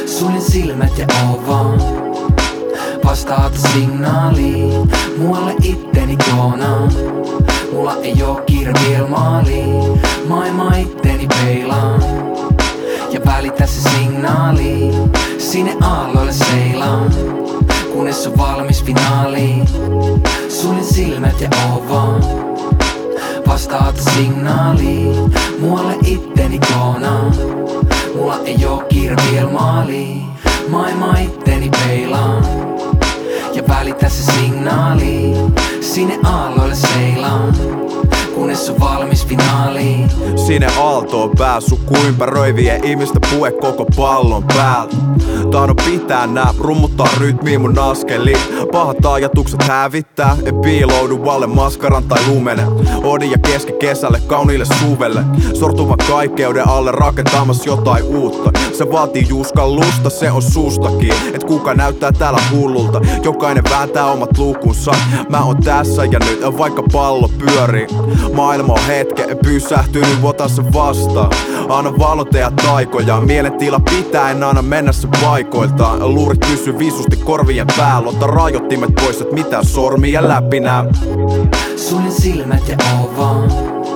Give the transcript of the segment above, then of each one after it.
Suljen silmät ja oo vaan. Vastaata signaaliin, muualle itteni kloonaan. Mulla ei oo kiire vielä maaliin, maailmaa itteni peilaan. Ja välitä se signaali, sinne aalloille seilaan. Kunnes on valmis finaaliin, suljen silmät ja oo vaan. Vastaata signaaliin, muualle itteni kloonaan. Mulla ei oo kiire vielä maaliin, maailmaa itteni peilaan. Ja välitä se signaali, sinne aalloille seilaan. Kunnes on valmis finaaliin. Sinne aaltoon pääsukku ympäröivien ihmistä pue koko pallon päältä. Tahdon pitää nää, rummuttaa rytmiin mun askeliin. Pahat ajatukset hävittää, en piiloudu alle maskaran tai lumenen. Odin ja keskikesälle, kauniille suvelle. Sortuvan kaikeuden alle rakentamassa jotain uutta. Se vaatii juskallusta, se on sustakin. Et kuka näyttää täällä hullulta, jokainen vääntää omat lukunsa. Mä oon tässä ja nyt, vaikka pallo pyörii. Maailma on hetke, pysähtynyt, otan sen vastaan. Anna valoteja taikoja, mielentila pitää, en anna mennä se paikoiltaan. Luurit pysyy visusti korvien päällä, ota rajoittimet pois, et mitään sormia läpi nää. Suljen silmät ja oo vaan.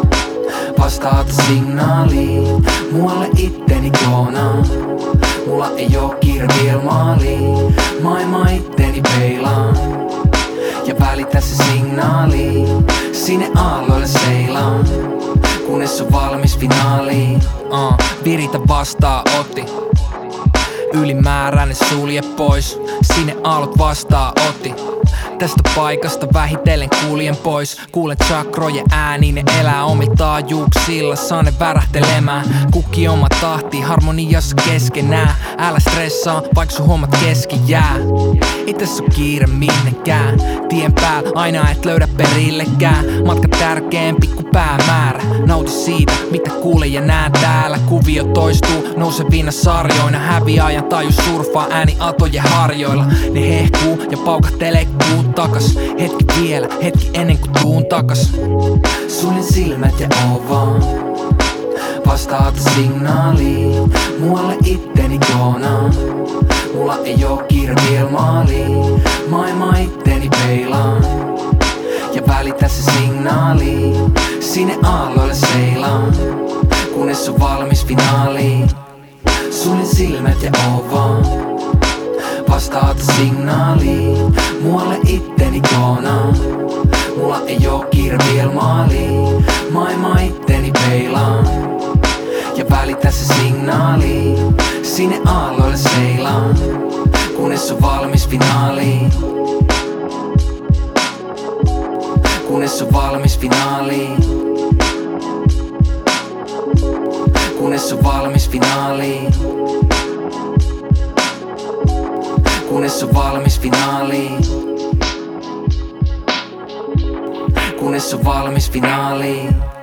Vastaata signaaliin, muualle itteni kloonaan. Mulla ei oo kiire vielä maaliin, maailmaa itteni peilaan. Ja välitä se signaali, sinne aalloille seilaan. Kunnes on valmis finaaliin. Viritä vastaanotti, ylimääräinen sulje pois. Sinne aallot vastaanotti. Tästä paikasta vähitellen kuljen pois. Kuulen chakrojen ääni, ne elää omilla taajuuksilla. Saa ne värähtelemään, kuki oma tahti harmoniassa keskenään. Älä stressaa, vaik sun hommat kesken jää. Ei tässä oo kiire minnekään, tien päällä aina et löydä perillekään. Matka tärkeempi kuin päämäärä, nauti siitä mitä kuulen ja näen täällä. Kuvio toistuu nousevina sarjoina, häviäjän taju surfaa ääni atojen harjoilla. Ne hehkuu ja paukahtelee kuut takas. Hetki vielä, hetki ennen kuin tuun takas. Suljen silmät ja oo vaan. Vastaata signaaliin, muualle itteni kloonaan. Mulla ei oo kiire vielä maaliin, maailmaa itteni peilaan. Ja välitä se signaali, sinne aalloille seilaan. Kunnes on valmis finaaliin. Suljen silmät ja oo vaan. Vastaata signaaliin, muualle itteni kloonaan. Mulla ei oo kiire vielä maaliin, maailmaa itteni peilaan. Ja välitä se signaali, sinne aalloille seilaan. Kunnes on valmis finaaliin. Kunnes on valmis finaaliin. Kunnes on valmis finaaliin. Kunnes on valmis finaaliin. Kunnes on valmis finaaliin.